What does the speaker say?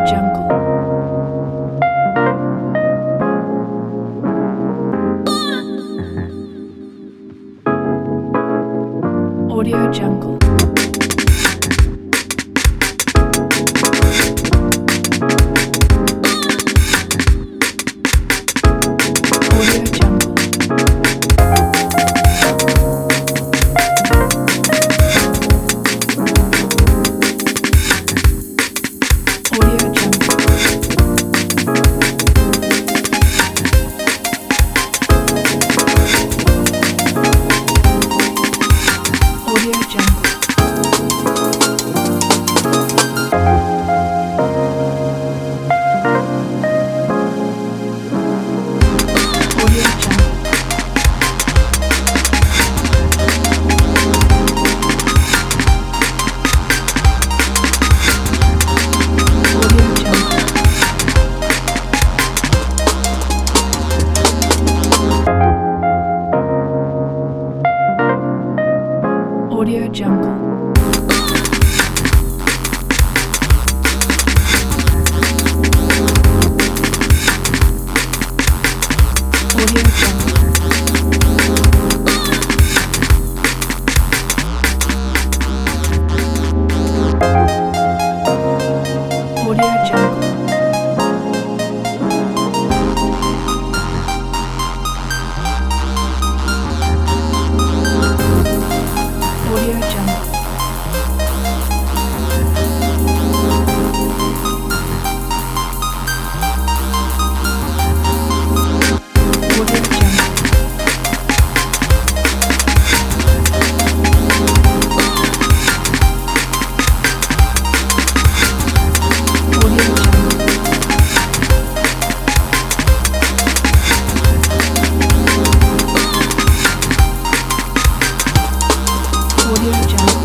Jungle. Audio Jungle. Audio Jungle. Audio Jungle. Audio Jungle. Audio Jungle. Audio Jungle. Audio Jungle. Audio Jungle. Audio Jungle. Audio Jungle. Audio Jungle. Audio Jungle. Audio Jungle.